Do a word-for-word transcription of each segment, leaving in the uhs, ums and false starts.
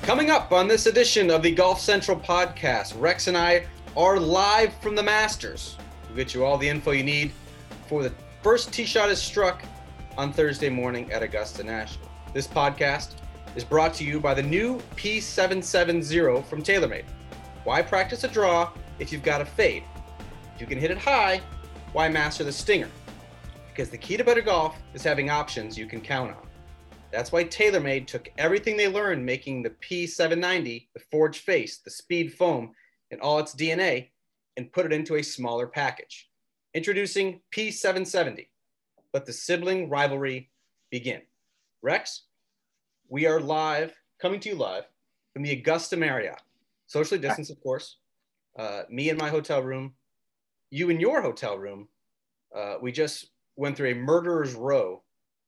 Coming up on this edition of the Golf Central podcast, Rex and I are live from the Masters. We'll get you all the info you need before the first tee shot is struck on Thursday morning at Augusta National. This podcast is brought to you by the new P seven seventy from TaylorMade. Why practice a draw if you've got a fade? If you can hit it high, why master the stinger? Because the key to better golf is having options you can count on. That's why TaylorMade took everything they learned making the P seven ninety, the forged face, the speed foam, and all its D N A, and put it into a smaller package. Introducing P seven seventy. Let the sibling rivalry begin. Rex, we are live, coming to you live from the Augusta Marriott. Socially distanced, of course. Uh, me in my hotel room, you in your hotel room. Uh, we just went through a murderer's row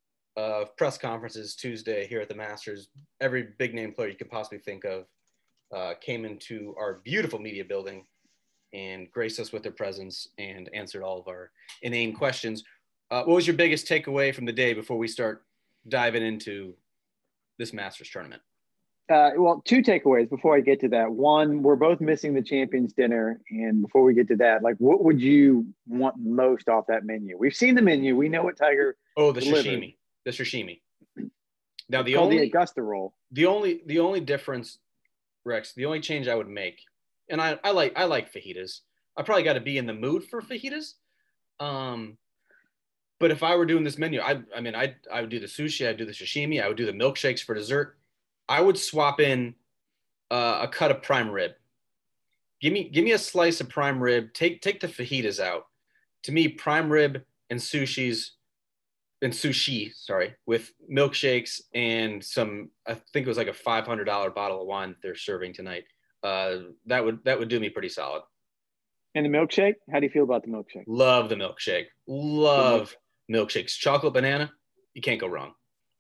of press conferences Tuesday here at the Masters. Every big name player you could possibly think of uh, came into our beautiful media building and graced us with their presence and answered all of our inane questions. Uh, what was your biggest takeaway from the day before we start diving into this Masters tournament? Uh, well, two takeaways before I get to that. One, we're both missing the Champions Dinner. And before we get to that, like, what would you want most off that menu? We've seen the menu. We know what Tiger Oh, the delivered. sashimi. The sashimi. Now, the It's called only the Augusta roll. The only the only difference, Rex, the only change I would make, and I, I like I like fajitas. I probably got to be in the mood for fajitas. Um, but if I were doing this menu, I I mean I I would do the sushi, I'd do the sashimi, I would do the milkshakes for dessert. I would swap in uh, a cut of prime rib. Give me give me a slice of prime rib. Take take the fajitas out. To me, prime rib and sushi's and sushi, sorry, with milkshakes and some, I think it was like a five hundred dollars bottle of wine that they're serving tonight. Uh, that would that would do me pretty solid. And the milkshake? How do you feel about the milkshake? Love the milkshake. Love milkshakes. Chocolate banana, you can't go wrong.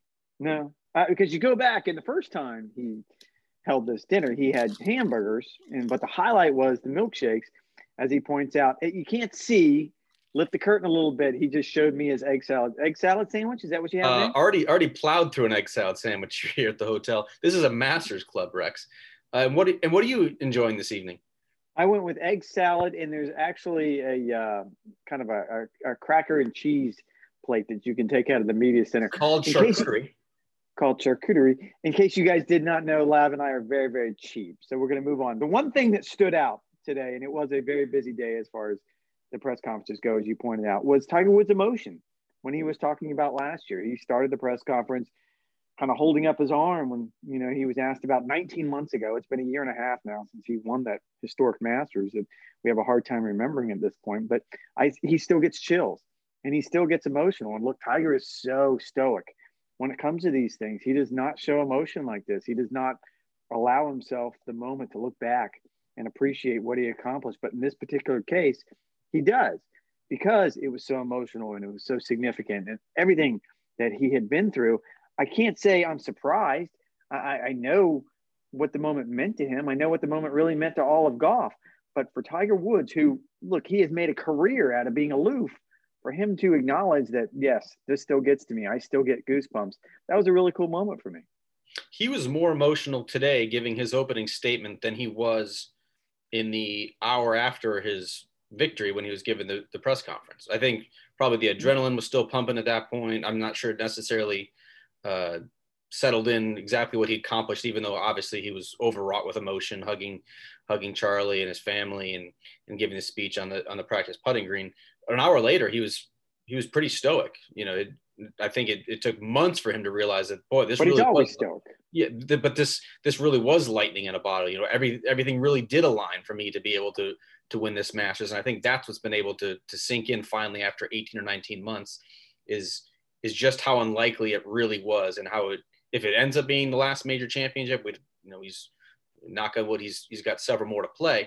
No, uh, because you go back, and the first time he held this dinner, he had hamburgers, and but the highlight was the milkshakes. As he points out, you can't see. Lift the curtain a little bit. He just showed me his egg salad. Egg salad sandwich? Is that what you have? Uh, already, already plowed through an egg salad sandwich here at the hotel. This is a Masters Club, Rex. Uh, and what and what are you enjoying this evening? I went with egg salad, and there's actually a uh, kind of a, a, a cracker and cheese plate that you can take out of the media center. Called in charcuterie. Case, called charcuterie. In case you guys did not know, Lav and I are very, very cheap. So we're going to move on. The one thing that stood out today, and it was a very busy day as far as the press conferences go, as you pointed out, was Tiger Woods' emotion when he was talking about last year. He started the press conference kind of holding up his arm when, you know, he was asked about nineteen months ago. It's been a year and a half now since he won that historic Masters, and we have a hard time remembering at this point, but I, he still gets chills and he still gets emotional. And look, Tiger is so stoic when it comes to these things. He does not show emotion like this. He does not allow himself the moment to look back and appreciate what he accomplished. But in this particular case, he does, because it was so emotional and it was so significant and everything that he had been through. I can't say I'm surprised. I, I know what the moment meant to him. I know what the moment really meant to all of golf. But for Tiger Woods, who, look, he has made a career out of being aloof, for him to acknowledge that, yes, this still gets to me. I still get goosebumps. That was a really cool moment for me. He was more emotional today giving his opening statement than he was in the hour after his victory when he was given the, the press conference. I think probably the adrenaline was still pumping at that point. I'm not sure it necessarily uh, settled in exactly what he accomplished, even though obviously he was overwrought with emotion, hugging, hugging Charlie and his family and, and giving the speech on the, on the practice putting green. An hour later, he was, he was pretty stoic. You know, it, I think it, it took months for him to realize that, boy, this but really he's always was, stoic. Yeah, th- but this this really was lightning in a bottle. You know, every everything really did align for me to be able to to win this Masters, and I think that's what's been able to to sink in finally after eighteen or nineteen months is is just how unlikely it really was, and how it, if it ends up being the last major championship, we you know he's knock on wood, he's he's got several more to play.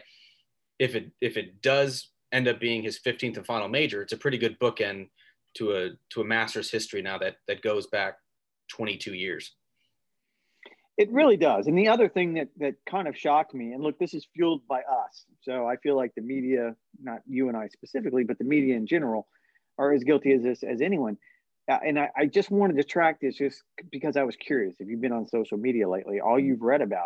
If it if it does end up being his fifteenth and final major, it's a pretty good bookend to a to a Masters history now that that goes back twenty-two years. It really does. And the other thing that that kind of shocked me, and look, this is fueled by us. So I feel like the media, not you and I specifically, but the media in general, are as guilty as this as anyone. Uh, and I, I just wanted to track this just because I was curious. If you've been on social media lately, all you've read about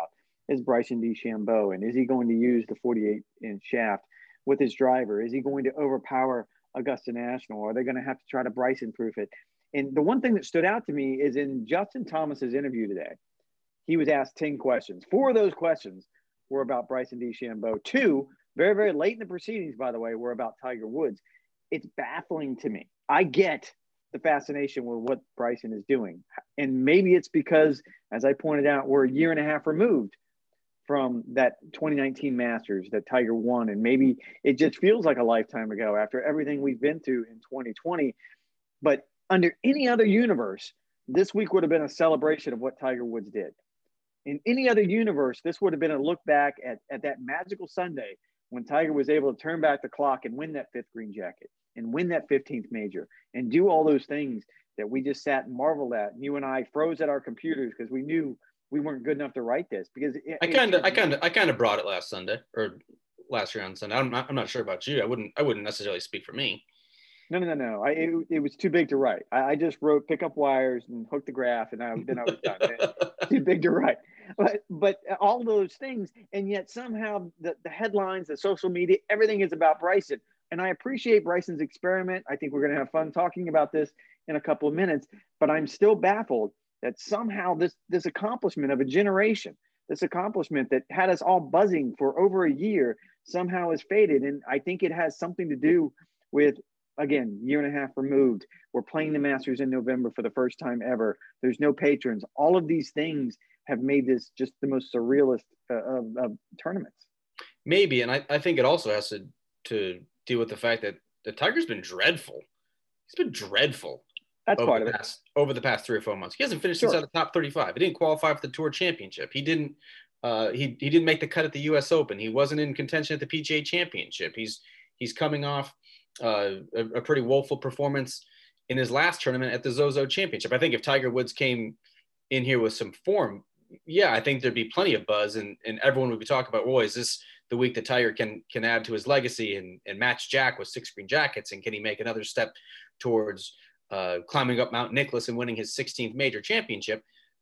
is Bryson DeChambeau? And is he going to use the forty-eight inch shaft with his driver? Is he going to overpower Augusta National? Are they going to have to try to Bryson proof it? And the one thing that stood out to me is in Justin Thomas's interview today, he was asked ten questions. Four of those questions were about Bryson DeChambeau. Two, very, very late in the proceedings, by the way, were about Tiger Woods. It's baffling to me. I get the fascination with what Bryson is doing. And maybe it's because, as I pointed out, we're a year and a half removed from that twenty nineteen Masters that Tiger won. And maybe it just feels like a lifetime ago after everything we've been through in twenty twenty. But under any other universe, this week would have been a celebration of what Tiger Woods did. In any other universe, this would have been a look back at, at that magical Sunday when Tiger was able to turn back the clock and win that fifth green jacket and win that fifteenth major and do all those things that we just sat and marveled at. And you and I froze at our computers because we knew we weren't good enough to write this. Because it, I kind of, I kind of, I kind of brought it last Sunday or last year on Sunday. I'm not, I'm not sure about you. I wouldn't, I wouldn't necessarily speak for me. No, no, no, no. I, it, it was too big to write. I, I just wrote pick up wires and hook the graph, and I, then I was done. Too big to write. But but all those things, and yet somehow the, the headlines, the social media, everything is about Bryson. And I appreciate Bryson's experiment. I think we're going to have fun talking about this in a couple of minutes. But I'm still baffled that somehow this this accomplishment of a generation, this accomplishment that had us all buzzing for over a year, somehow has faded. And I think it has something to do with, again, year and a half removed. We're playing the Masters in November for the first time ever. There's no patrons. All of these things have made this just the most surrealist uh, of, of tournaments. Maybe, and I, I think it also has to to deal with the fact that the Tiger's been dreadful. He's been dreadful. That's over part the of past, it. Over the past three or four months. He hasn't finished Sure. inside the top thirty-five. He didn't qualify for the Tour Championship. He didn't uh, he he didn't make the cut at the U S Open. He wasn't in contention at the P G A Championship. He's he's coming off uh, a, a pretty woeful performance in his last tournament at the Zozo Championship. I think if Tiger Woods came in here with some form, yeah, I think there'd be plenty of buzz, and, and everyone would be talking about, well, is this the week that Tiger can can add to his legacy and, and match Jack with six green jackets, and can he make another step towards uh, climbing up Mount Nicholas and winning his sixteenth major championship?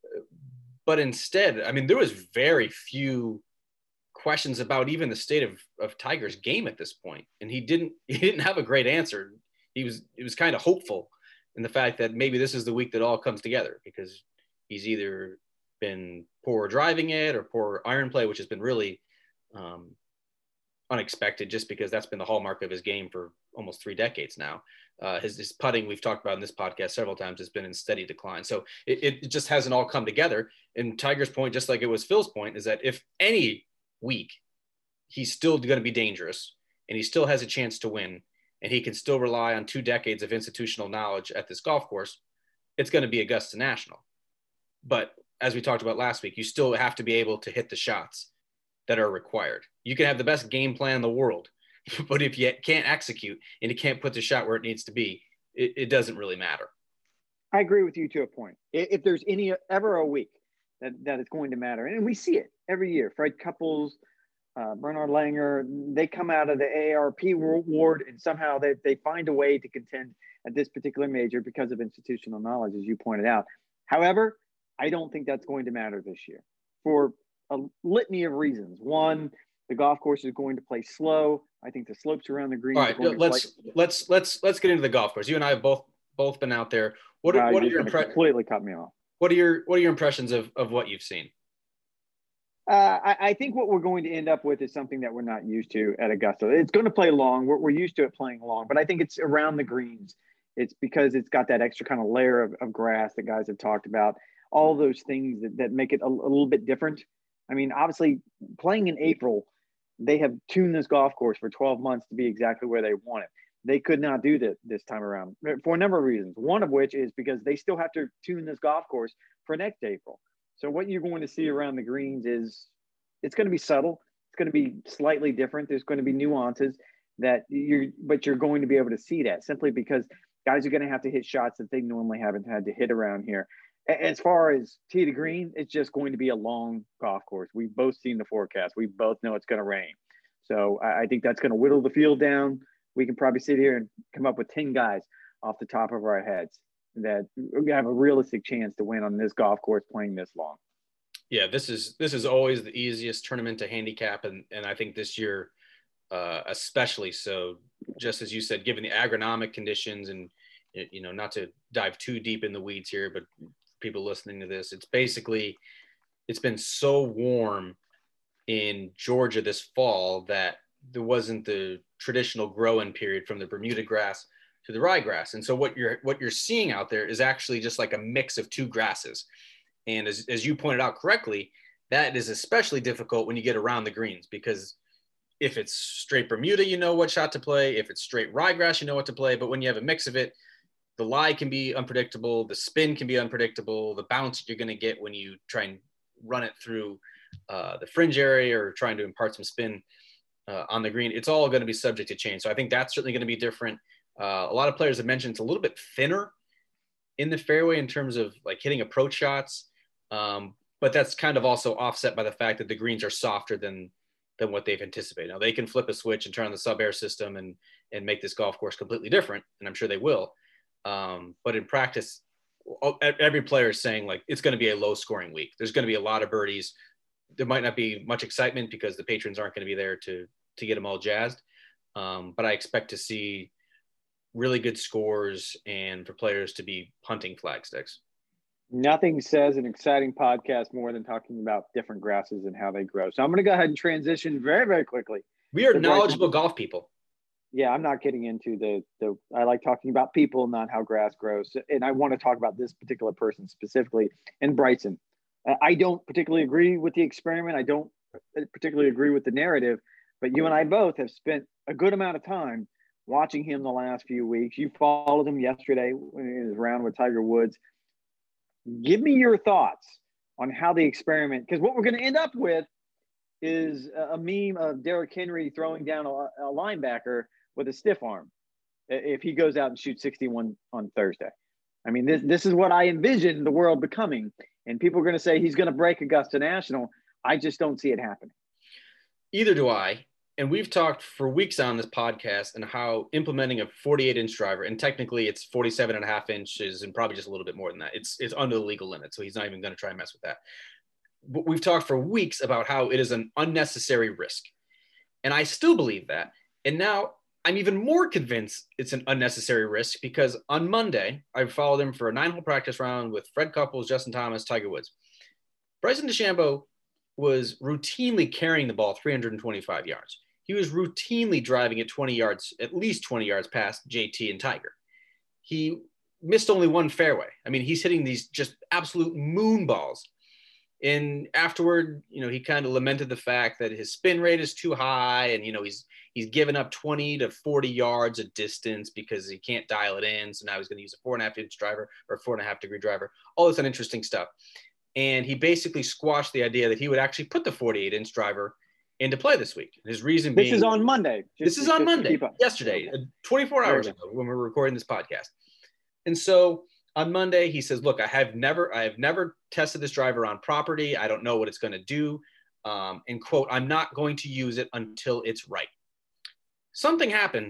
But instead, I mean, there was very few questions about even the state of, of Tiger's game at this point, and he didn't he didn't have a great answer. He was it was kind of hopeful in the fact that maybe this is the week that all comes together, because he's either been poor driving it or poor iron play, which has been really um, unexpected, just because that's been the hallmark of his game for almost three decades now. Uh, his, his putting, we've talked about in this podcast several times, has been in steady decline. So it, it just hasn't all come together. And Tiger's point, just like it was Phil's point, is that if any week he's still going to be dangerous and he still has a chance to win, and he can still rely on two decades of institutional knowledge at this golf course, it's going to be Augusta National. But as we talked about last week, you still have to be able to hit the shots that are required. You can have the best game plan in the world, but if you can't execute and you can't put the shot where it needs to be, it, it doesn't really matter. I agree with you to a point. If there's any ever a week that, that is going to matter, and we see it every year, Fred Couples, uh, Bernard Langer, they come out of the A A R P ward and somehow they, they find a way to contend at this particular major because of institutional knowledge, as you pointed out. However, I don't think that's going to matter this year for a litany of reasons. One, the golf course is going to play slow. I think the slopes around the green. All right, let's play- let's let's let's get into the golf course. You and I have both both been out there. What are, wow, what are your impressions? Completely cut me off. What are your what are your impressions of of what you've seen? Uh, I, I think what we're going to end up with is something that we're not used to at Augusta. It's going to play long. We're, we're used to it playing long, but I think it's around the greens. It's because it's got that extra kind of layer of, of grass that guys have talked about. All those things that, that make it a, a little bit different. I mean, obviously, playing in April, they have tuned this golf course for twelve months to be exactly where they want it. They could not do that this time around for a number of reasons. One of which is because they still have to tune this golf course for next April. So what you're going to see around the greens is it's going to be subtle. It's going to be slightly different. There's going to be nuances that you're, but you're going to be able to see that simply because guys are going to have to hit shots that they normally haven't had to hit around here. As far as tee to green, it's just going to be a long golf course. We've both seen the forecast. We both know it's going to rain. So I think that's going to whittle the field down. We can probably sit here and come up with ten guys off the top of our heads that have a realistic chance to win on this golf course playing this long. Yeah, this is this is always the easiest tournament to handicap, and and I think this year, uh, especially so. Just as you said, given the agronomic conditions, and you know, not to dive too deep in the weeds here, but people listening to this, it's basically it's been so warm in Georgia this fall that there wasn't the traditional growing period from the Bermuda grass to the ryegrass, and so what you're what you're seeing out there is actually just like a mix of two grasses. And as, as you pointed out correctly, that is especially difficult when you get around the greens, because if it's straight Bermuda, you know what shot to play. If it's straight ryegrass, you know what to play. But when you have a mix of it, the lie can be unpredictable. The spin can be unpredictable. The bounce you're going to get when you try and run it through uh, the fringe area or trying to impart some spin uh, on the green, it's all going to be subject to change. So I think that's certainly going to be different. Uh, a lot of players have mentioned it's a little bit thinner in the fairway in terms of like hitting approach shots. Um, but that's kind of also offset by the fact that the greens are softer than than what they've anticipated. Now they can flip a switch and turn on the sub air system and and make this golf course completely different, and I'm sure they will. Um, but in practice, every player is saying like it's going to be a low scoring week. There's going to be a lot of birdies. There might not be much excitement because the patrons aren't going to be there to to get them all jazzed. Um, but I expect to see really good scores and for players to be hunting flag sticks. Nothing says an exciting podcast more than talking about different grasses and how they grow. So I'm going to go ahead and transition very, very quickly. We are knowledgeable golf people. Yeah, I'm not getting into the, the – I like talking about people, not how grass grows. And I want to talk about this particular person specifically, and Bryson. I don't particularly agree with the experiment. I don't particularly agree with the narrative. But you and I both have spent a good amount of time watching him the last few weeks. You followed him yesterday when he was around with Tiger Woods. Give me your thoughts on how the experiment, because what we're going to end up with is a meme of Derrick Henry throwing down a, a linebacker with a stiff arm if he goes out and shoots sixty-one on Thursday. I mean, this this is what I envision the world becoming, and people are going to say he's going to break Augusta National. I just don't see it happening. Either do I. And we've talked for weeks on this podcast and how implementing a forty-eight inch driver, and technically it's forty-seven and a half inches and probably just a little bit more than that. It's it's under the legal limit. So he's not even going to try and mess with that. But we've talked for weeks about how it is an unnecessary risk. And I still believe that. And now I'm even more convinced it's an unnecessary risk because on Monday, I followed him for a nine hole practice round with Fred Couples, Justin Thomas, Tiger Woods. Bryson DeChambeau was routinely carrying the ball three hundred twenty-five yards. He was routinely driving it twenty yards, at least twenty yards past J T and Tiger. He missed only one fairway. I mean, he's hitting these just absolute moon balls. And afterward, you know, he kind of lamented the fact that his spin rate is too high. And, you know, he's, he's given up twenty to forty yards of distance because he can't dial it in. So now he's going to use a four and a half inch driver or four and a half degree driver, all this uninteresting stuff. And he basically squashed the idea that he would actually put the forty-eight inch driver into play this week. His reason being, this is on Monday. Just, this is on Monday, yesterday, twenty-four hours ago when we were recording this podcast. And so on Monday, he says, look, I have never, I have never tested this driver on property. I don't know what it's going to do. Um, and quote, I'm not going to use it until it's right. Something happened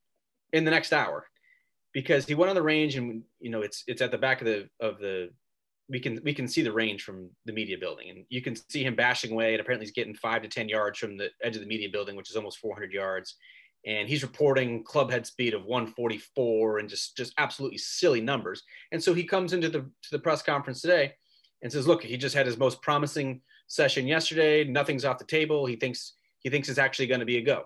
in the next hour because he went on the range and, you know, it's, it's at the back of the, of the, we can, we can see the range from the media building and you can see him bashing away. And apparently he's getting five to ten yards from the edge of the media building, which is almost four hundred yards. And he's reporting club head speed of one forty-four and just, just absolutely silly numbers. And so he comes into the, to the press conference today and says, look, he just had his most promising session yesterday. Nothing's off the table. He thinks, he thinks it's actually going to be a go.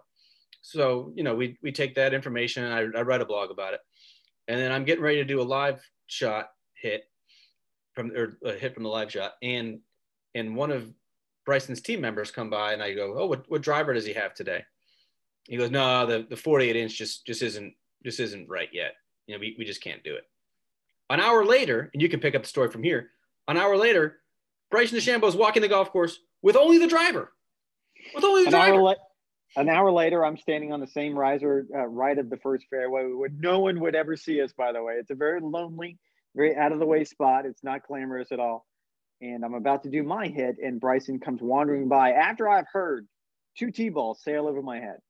So, you know, we, we take that information and I, I read a blog about it. And then I'm getting ready to do a live shot hit from, or a hit from the live shot. And, and one of Bryson's team members come by and I go, oh, what, what driver does he have today? He goes, no, the, the forty-eight inch just, just isn't, just isn't right yet. You know, we, we just can't do it. An hour later, and you can pick up the story from here. An hour later, Bryson DeChambeau is walking the golf course with only the driver, with only the an driver. Hour la- an hour later, I'm standing on the same riser uh, right of the first fairway where no one would ever see us, by the way. It's a very lonely, very out of the way spot. It's not glamorous at all. And I'm about to do my hit and Bryson comes wandering by after I've heard two T-balls sail over my head.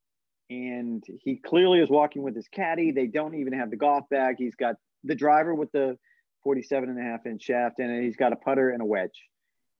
And he clearly is walking with his caddy. They don't even have the golf bag. He's got the driver with the forty-seven and a half inch shaft in it. He's got a putter and a wedge.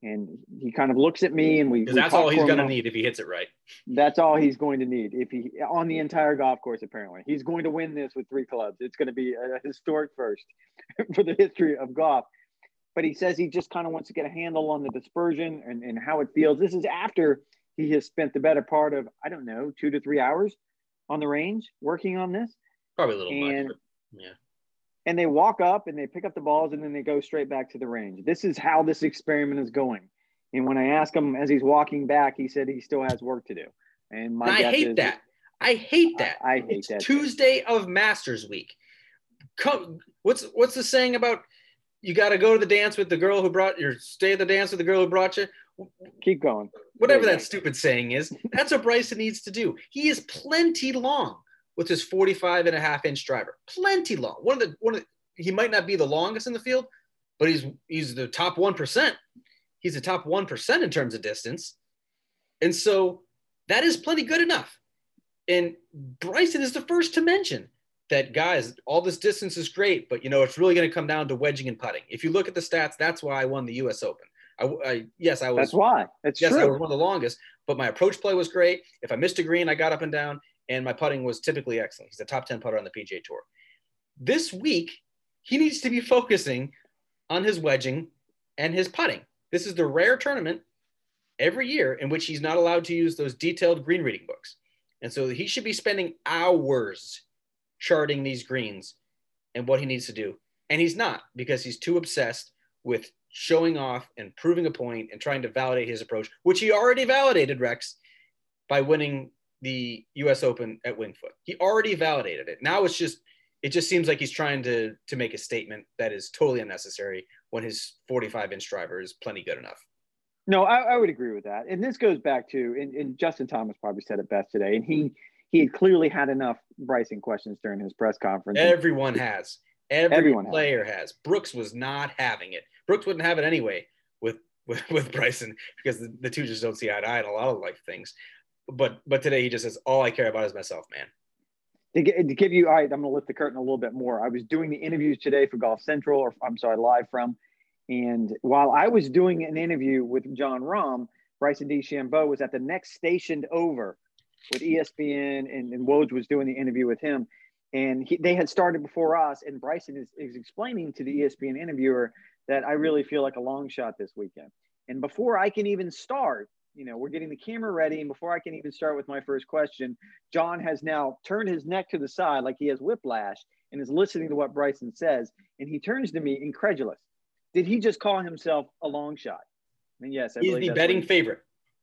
And he kind of looks at me, and we. Because we that's talk all he's for a going to moment. need if he hits it right. That's all he's going to need if he on the entire golf course. Apparently, he's going to win this with three clubs. It's going to be a historic first for the history of golf. But he says he just kind of wants to get a handle on the dispersion and, and how it feels. This is after he has spent the better part of, I don't know, two to three hours on the range working on this. Probably a little and, much, but yeah. And they walk up and they pick up the balls and then they go straight back to the range. This is how this experiment is going. And when I ask him as he's walking back, he said he still has work to do. And my and I guess hate is that. I hate that. I, I hate it's that. Tuesday too. Of Masters Week. Come, what's what's the saying about you got to go to the dance with the girl who brought you, stay at the dance with the girl who brought you? Keep going. Whatever that stupid saying is, that's what Bryson needs to do. He is plenty long with his forty-five and a half inch driver. Plenty long. One of the one of the, he might not be the longest in the field, but he's he's the top one percent. He's the top one percent in terms of distance. And so that is plenty good enough. And Bryson is the first to mention that, guys, all this distance is great, but, you know, it's really going to come down to wedging and putting. If you look at the stats, that's why I won the U S Open. I, I yes, I was. That's why. That's yes, true. I was one of the longest, but my approach play was great. If I missed a green, I got up and down, and my putting was typically excellent. He's a top ten putter on the P G A Tour. This week, he needs to be focusing on his wedging and his putting. This is the rare tournament every year in which he's not allowed to use those detailed green reading books. And so he should be spending hours charting these greens and what he needs to do. And he's not, because he's too obsessed with showing off and proving a point and trying to validate his approach, which he already validated, Rex, by winning the U S Open at Winged Foot. He already validated it. Now it's just, it just seems like he's trying to, to make a statement that is totally unnecessary when his forty-five inch driver is plenty good enough. No, I, I would agree with that. And this goes back to, and, and Justin Thomas probably said it best today, and he he had clearly had enough Bryson questions during his press conference. Everyone has. Every Everyone player has. has. Brooks was not having it. Brooks wouldn't have it anyway with with, with Bryson, because the, the two just don't see eye to eye on a lot of life things. But but today he just says, all I care about is myself, man. To, get, to give you, all right, I'm going to lift the curtain a little bit more. I was doing the interviews today for Golf Central, or I'm sorry, live from. And while I was doing an interview with John Rahm, Bryson DeChambeau was at the next station over with E S P N, and, and Woj was doing the interview with him. And he, they had started before us, and Bryson is, is explaining to the E S P N interviewer that I really feel like a long shot this weekend. And before I can even start, you know, we're getting the camera ready, and before I can even start with my first question, John has now turned his neck to the side like he has whiplash and is listening to what Bryson says. And he turns to me incredulous. Did he just call himself a long shot? And yes, I he's believe the betting he, favorite.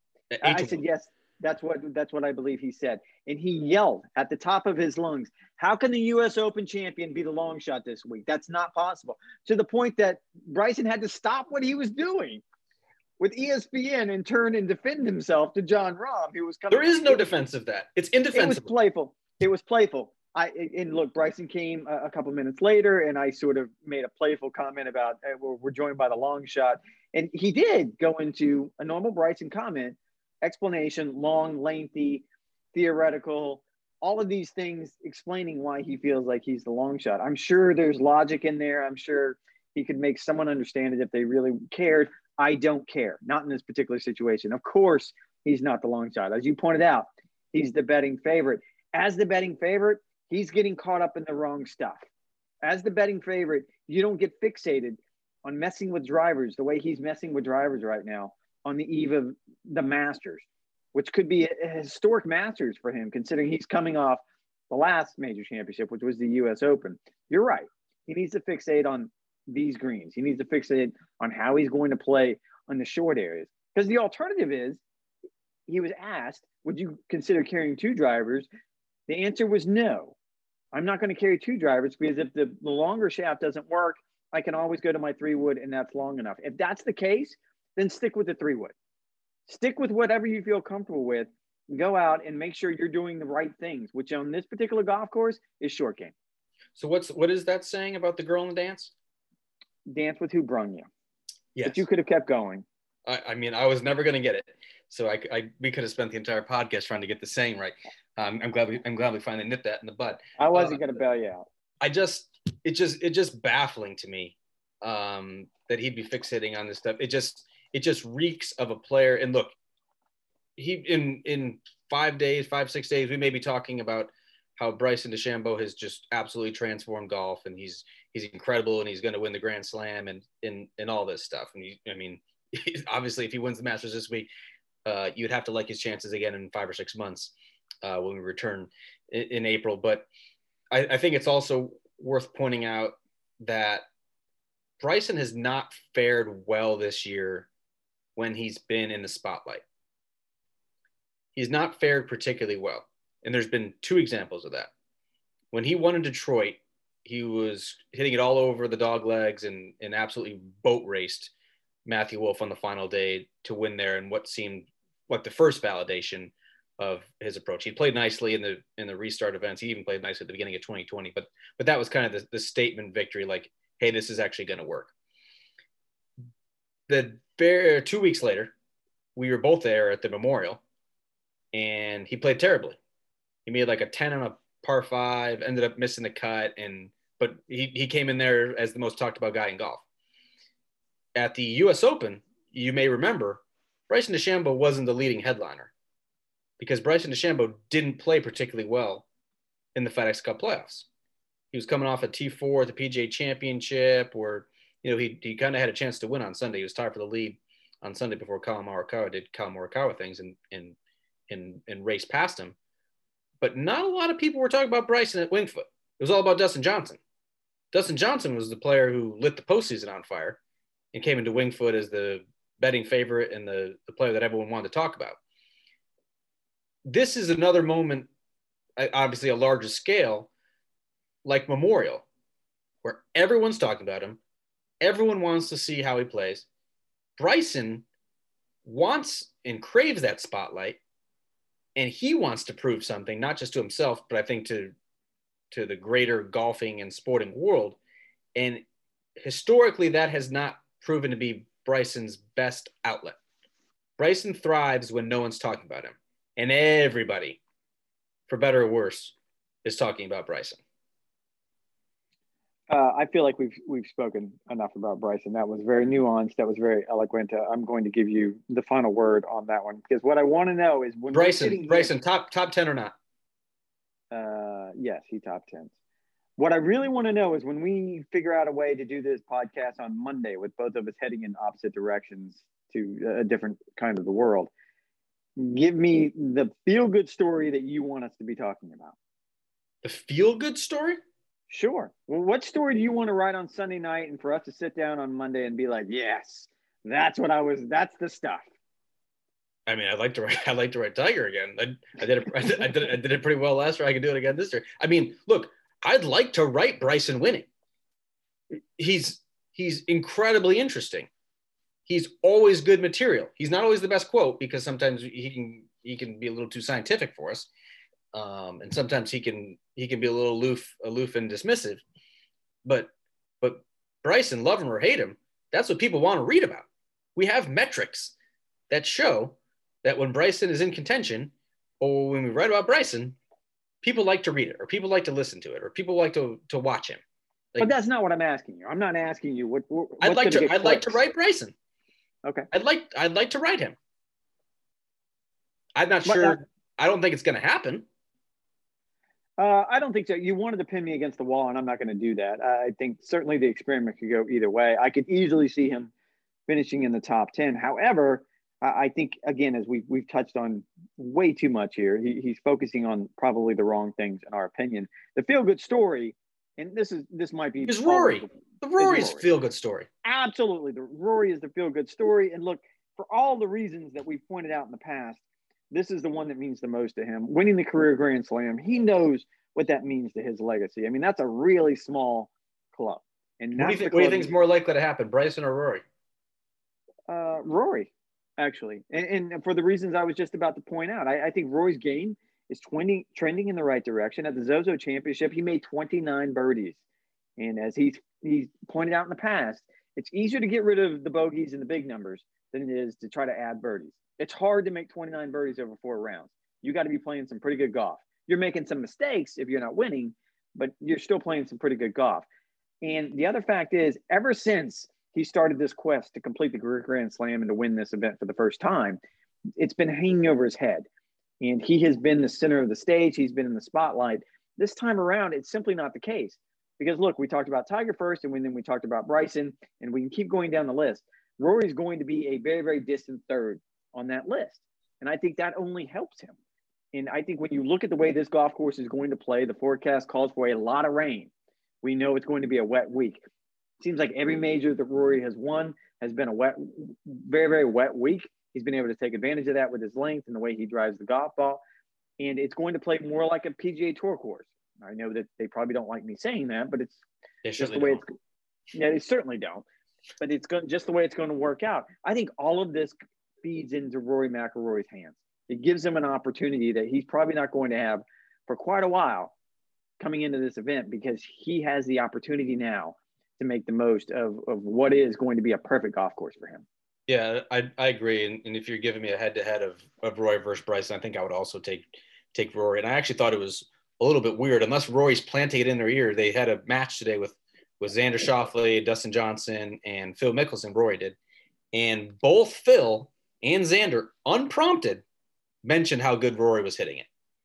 I, I said, yes, that's what, that's what I believe he said. And he yelled at the top of his lungs, how can the U S Open champion be the long shot this week? That's not possible. To the point that Bryson had to stop what he was doing with E S P N and turn and defend himself to John Rahm, who was coming. There is no defense of that. It's indefensible. It was playful. It was playful. I and look, Bryson came a, a couple minutes later, and I sort of made a playful comment about uh, we're, we're joined by the long shot, and he did go into a normal Bryson comment, explanation, long, lengthy, theoretical, all of these things explaining why he feels like he's the long shot. I'm sure there's logic in there. I'm sure he could make someone understand it if they really cared. I don't care, not in this particular situation. Of course, he's not the long shot. As you pointed out, he's the betting favorite. As the betting favorite, he's getting caught up in the wrong stuff. As the betting favorite, you don't get fixated on messing with drivers the way he's messing with drivers right now on the eve of the Masters, which could be a historic Masters for him, considering he's coming off the last major championship, which was the U S Open. You're right. He needs to fixate on these greens. He needs to fixate on how he's going to play on the short areas. Because the alternative is, he was asked, would you consider carrying two drivers? The answer was no. I'm not going to carry two drivers, because if the, the longer shaft doesn't work, I can always go to my three wood, and that's long enough. If that's the case, then stick with the three wood. Stick with whatever you feel comfortable with. Go out and make sure you're doing the right things, which on this particular golf course is short game. So what's what is that saying about the girl in the dance? Dance with who brung you. Yes. But you could have kept going. I, I mean, I was never going to get it. So I, I, we could have spent the entire podcast trying to get the saying right. Um, I'm glad we, I'm glad we finally nipped that in the bud. I wasn't uh, going to bail you out. I just, it just, it just baffling to me um, that he'd be fixating on this stuff. It just, it just reeks of a player. And look, he in in five days, five six days, we may be talking about how Bryson DeChambeau has just absolutely transformed golf, and he's he's incredible, and he's going to win the Grand Slam, and and and all this stuff. And he, I mean, obviously, if he wins the Masters this week, uh, you'd have to like his chances again in five or six months uh, when we return in, in April. But I, I think it's also worth pointing out that Bryson has not fared well this year when he's been in the spotlight. He's not fared particularly well. And there's been two examples of that. When he won in Detroit, he was hitting it all over the dog legs and, and absolutely boat raced Matthew Wolff on the final day to win there in what seemed like the first validation of his approach. He played nicely in the in the restart events. He even played nicely at the beginning of twenty twenty, but but that was kind of the, the statement victory, like, hey, this is actually going to work. The very, two weeks later, we were both there at the Memorial, and he played terribly. He made like a ten on a par five, ended up missing the cut, and but he, he came in there as the most talked about guy in golf. At the U S Open, you may remember, Bryson DeChambeau wasn't the leading headliner because Bryson DeChambeau didn't play particularly well in the FedEx Cup playoffs. He was coming off a T four at the P G A Championship where, you know, he he kind of had a chance to win on Sunday. He was tied for the lead on Sunday before Colin Morikawa did Colin Morikawa things and and and and raced past him. But not a lot of people were talking about Bryson at Winged Foot. It was all about Dustin Johnson. Dustin Johnson was the player who lit the postseason on fire and came into Winged Foot as the betting favorite and the, the player that everyone wanted to talk about. This is another moment, obviously a larger scale, like Memorial, where everyone's talking about him. Everyone wants to see how he plays. Bryson wants and craves that spotlight, and he wants to prove something, not just to himself, but I think to, to the greater golfing and sporting world. And historically, that has not proven to be Bryson's best outlet. Bryson thrives when no one's talking about him. And everybody, for better or worse, is talking about Bryson. Uh, I feel like we've we've spoken enough about Bryson. That was very nuanced. That was very eloquent. Uh, I'm going to give you the final word on that one because what I want to know is when Bryson, Bryson, here, top top ten or not? Uh, yes, he top tens. What I really want to know is when we figure out a way to do this podcast on Monday with both of us heading in opposite directions to a different kind of the world. Give me the feel-good story that you want us to be talking about. The feel-good story? Sure. Well, what story do you want to write on Sunday night and for us to sit down on Monday and be like, yes, that's what I was, that's the stuff. I mean, I'd like to write, I'd like to write Tiger again. I, I did it, I did, I did it, I did it pretty well last year. I can do it again this year. I mean, look, I'd like to write Bryson winning. He's, he's incredibly interesting. He's always good material. He's not always the best quote because sometimes he can, he can be a little too scientific for us. Um, and sometimes he can he can be a little aloof, aloof and dismissive, but but Bryson, love him or hate him, that's what people want to read about. We have metrics that show that when Bryson is in contention, or when we write about Bryson, people like to read it, or people like to listen to it, or people like to to watch him. Like, but that's not what I'm asking you. I'm not asking you what. I'd like to. I'd like to write Bryson. Okay. I'd like. I'd like to write him. I'm not sure. That, I don't think it's going to happen. Uh, I don't think so. You wanted to pin me against the wall, and I'm not going to do that. I think certainly the experiment could go either way. I could easily see him finishing in the top ten. However, I think, again, as we've, we've touched on way too much here, he, he's focusing on probably the wrong things, in our opinion. The feel-good story, and this is this might be – is Rory. The Rory's Rory. Feel-good story. Absolutely. The Rory is the feel-good story. And look, for all the reasons that we've pointed out in the past, this is the one that means the most to him. Winning the career Grand Slam, he knows what that means to his legacy. I mean, that's a really small club. And what do you think? What do you think is more likely to happen, Bryson or Rory? Uh, Rory, actually, and, and for the reasons I was just about to point out, I, I think Rory's game is twenty, trending in the right direction. At the Zozo Championship, he made twenty-nine birdies, and as he's he's pointed out in the past, it's easier to get rid of the bogeys and the big numbers than it is to try to add birdies. It's hard to make twenty-nine birdies over four rounds. You got to be playing some pretty good golf. You're making some mistakes if you're not winning, but you're still playing some pretty good golf. And the other fact is, ever since he started this quest to complete the Grand Slam and to win this event for the first time, it's been hanging over his head. And he has been the center of the stage. He's been in the spotlight. This time around, it's simply not the case. Because, look, we talked about Tiger first, and then we talked about Bryson, and we can keep going down the list. Rory's going to be a very, very distant third on that list. And I think that only helps him. And I think when you look at the way this golf course is going to play, the forecast calls for a lot of rain. We know it's going to be a wet week. It seems like every major that Rory has won has been a wet, very, very wet week. He's been able to take advantage of that with his length and the way he drives the golf ball. And it's going to play more like a P G A Tour course. I know that they probably don't like me saying that, but it's they just the way don't. it's. Yeah, they certainly don't. But it's going just the way it's going to work out. I think all of this feeds into Rory McIlroy's hands. It gives him an opportunity that he's probably not going to have for quite a while coming into this event, because he has the opportunity now to make the most of, of what is going to be a perfect golf course for him. Yeah, I, I agree. And, and if you're giving me a head-to-head of, of Rory versus Bryson, I think I would also take take Rory. And I actually thought it was a little bit weird. Unless Rory's planting it in their ear, they had a match today with, with Xander Schauffele, Dustin Johnson, and Phil Mickelson. Rory did. And both Phil and Xander, unprompted, mentioned how good Rory was hitting it.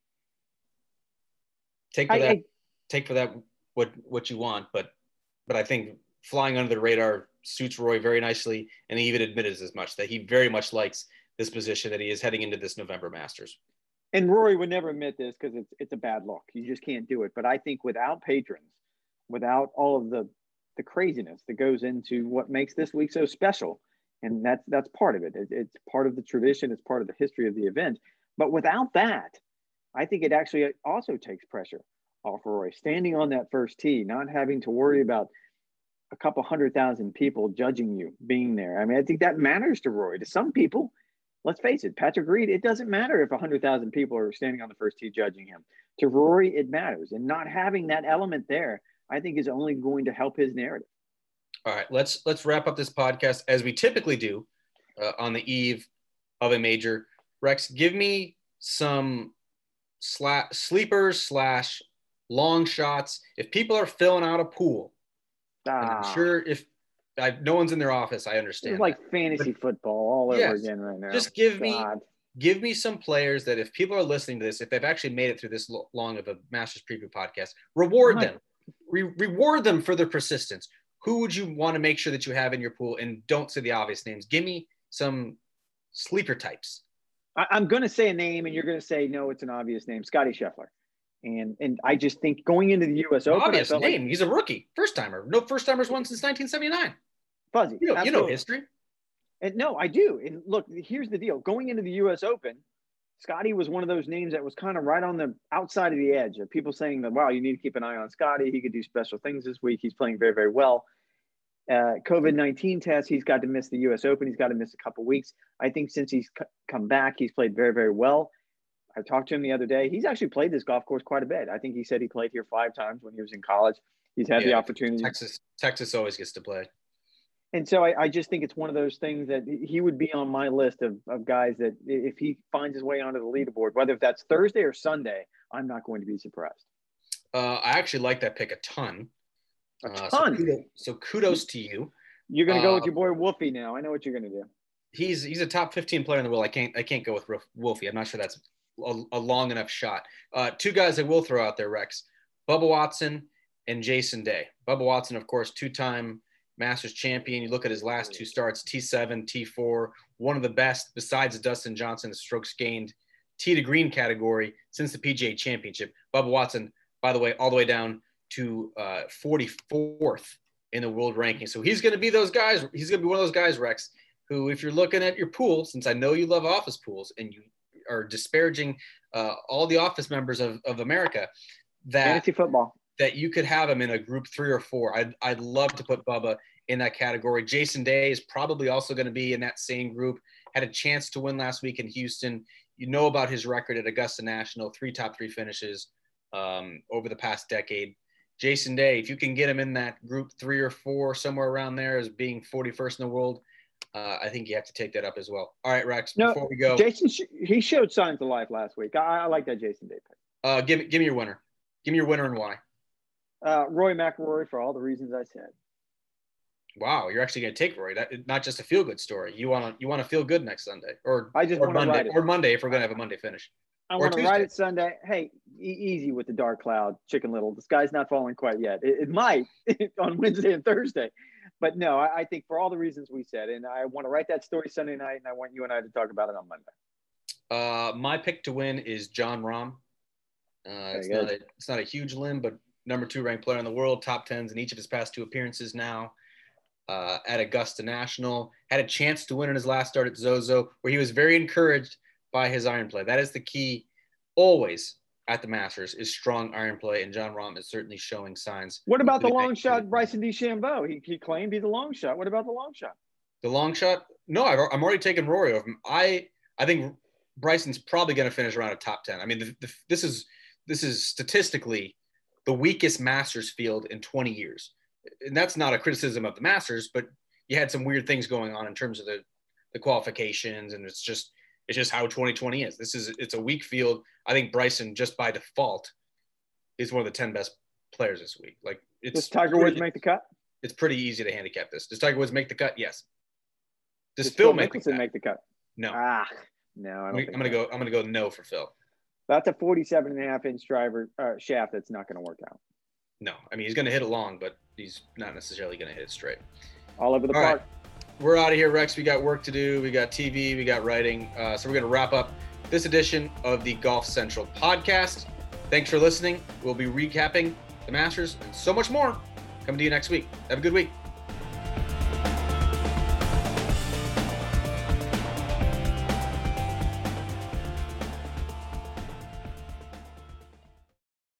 Take for I, that, I, take for that what what you want, but but I think flying under the radar suits Rory very nicely, and he even admitted as much, that he very much likes this position that he is heading into this November Masters. And Rory would never admit this because it's it's a bad look. You just can't do it. But I think without patrons, without all of the the craziness that goes into what makes this week so special, and that's that's part of it. it. It's part of the tradition. It's part of the history of the event. But without that, I think it actually also takes pressure off Rory. Standing on that first tee, not having to worry about a couple hundred thousand people judging you being there. I mean, I think that matters to Rory. To some people, let's face it, Patrick Reed, it doesn't matter if one hundred thousand people are standing on the first tee judging him. To Rory, it matters. And not having that element there, I think, is only going to help his narrative. All right, let's let's wrap up this podcast as we typically do uh, on the eve of a major. Rex, give me some sla- sleepers slash long shots. If people are filling out a pool, ah, I'm sure if I, no one's in their office, I understand. It's like that. fantasy but, football all yes, over again right now. Just give God. me give me some players that if people are listening to this, if they've actually made it through this long of a Masters preview podcast, reward them. Re- reward them for their persistence. Who would you want to make sure that you have in your pool? And don't say the obvious names. Give me some sleeper types. I, I'm going to say a name, and you're going to say, no, it's an obvious name, Scotty Scheffler. And and I just think going into the U S Open, obvious I felt name. Like, he's a rookie, first timer. No first timers won since nineteen seventy-nine. Fuzzy, you know, you know history. And no, I do. And look, here's the deal: going into the U S Open, Scotty was one of those names that was kind of right on the outside of the edge of people saying that, wow, you need to keep an eye on Scotty. He could do special things this week. He's playing very, very well. Uh, COVID nineteen test, he's got to miss the U S Open. He's got to miss a couple weeks. I think since he's c- come back, he's played very, very well. I talked to him the other day. He's actually played this golf course quite a bit. I think he said he played here five times when he was in college. He's had yeah, the opportunity. Texas, Texas always gets to play. And so I, I just think it's one of those things that he would be on my list of, of guys that if he finds his way onto the leaderboard, whether that's Thursday or Sunday, I'm not going to be surprised. Uh, I actually like that pick a ton. A ton. Uh, so, kudos, so kudos to you. You're going to go uh, with your boy Wolfie now. I know what you're going to do. He's he's a top fifteen player in the world. I can't I can't go with Wolfie. I'm not sure that's a, a long enough shot. Uh, two guys I will throw out there, Rex: Bubba Watson and Jason Day. Bubba Watson, of course, two-time Masters champion. You look at his last two starts, T seven, T four, one of the best besides Dustin Johnson, the strokes gained tee to green category since the P G A Championship. Bubba Watson, by the way, all the way down to uh, forty-fourth in the world ranking. So he's going to be those guys. He's going to be one of those guys, Rex, who, if you're looking at your pool, since I know you love office pools and you are disparaging uh, all the office members of, of America, that fantasy football, that you could have him in a group three or four. I'd, I'd love to put Bubba in that category. Jason Day is probably also going to be in that same group. Had a chance to win last week in Houston. You know about his record at Augusta National, three top three finishes um, over the past decade. Jason Day, if you can get him in that group three or four, somewhere around there as being forty-first in the world, uh, I think you have to take that up as well. All right, Rex, no, before we go. Jason, he showed signs of life last week. I, I like that Jason Day pick. Uh, give, me, give me your winner. Give me your winner and why. Uh, Rory McIlroy for all the reasons I said. Wow, you're actually going to take Rory. That not just a feel good story. You want to you want to feel good next Sunday, or I just or want to Monday, ride it. or Monday if we're going to have a Monday finish. I want to ride it Sunday. Hey, e- easy with the dark cloud, Chicken Little. The sky's not falling quite yet. It, it might on Wednesday and Thursday, but no, I, I think for all the reasons we said, and I want to write that story Sunday night, and I want you and I to talk about it on Monday. Uh, my pick to win is Jon Rahm. Uh, it's not a, it's not a huge limb, but number two ranked player in the world, top tens in each of his past two appearances now. Uh, at Augusta National, had a chance to win in his last start at Zozo, where he was very encouraged by his iron play. That is the key always at the Masters, is strong iron play, and Jon Rahm is certainly showing signs. What about the long shot, Bryson DeChambeau? He, he claimed he's a long shot. What about the long shot? The long shot? No, I've, I'm already taking Rory over him. I I think Bryson's probably going to finish around a top ten. I mean, the, the, this is this is statistically the weakest Masters field in twenty years. And that's not a criticism of the Masters, but you had some weird things going on in terms of the, the qualifications, and it's just it's just how twenty twenty is. This is it's a weak field. I think Bryson, just by default, is one of the ten best players this week. Like, it's Does Tiger Woods make the cut? It's pretty easy to handicap this. Does Tiger Woods make the cut? Yes. Does, Does Phil, Phil make the cut? make the cut? No. Ah, no. I don't I'm, think I'm gonna so. go. I'm gonna go no for Phil. That's a forty-seven and a half inch driver uh, shaft. That's not going to work out. No, I mean, he's gonna hit it long, but he's not necessarily gonna hit it straight. All over the All park. Right. We're out of here, Rex. We got work to do. We got T V. We got writing. Uh, so we're gonna wrap up this edition of the Golf Central podcast. Thanks for listening. We'll be recapping the Masters and so much more coming to you next week. Have a good week.